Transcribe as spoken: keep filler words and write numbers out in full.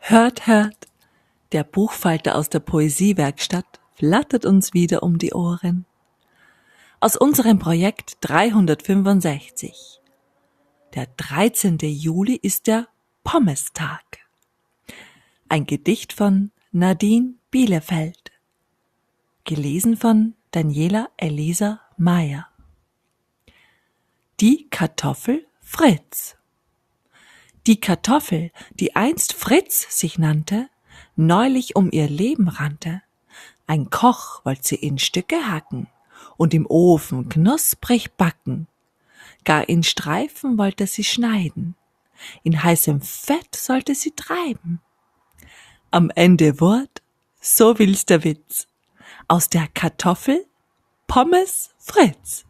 Hört, hört, der Buchfalter aus der Poesiewerkstatt flattert uns wieder um die Ohren. Aus unserem Projekt dreihundertfünfundsechzig. Der dreizehnte Juli ist der Pommestag. Ein Gedicht von Nadine Bielefeld. Gelesen von Daniela Elisa Meyer. Die Kartoffel Fritz. Die Kartoffel, die einst Fritz sich nannte, neulich um ihr Leben rannte. Ein Koch wollt sie in Stücke hacken und im Ofen knusprig backen. Gar in Streifen wollte sie schneiden, in heißem Fett sollte sie treiben. Am Ende wurd, so will's der Witz, aus der Kartoffel Pommes Fritz.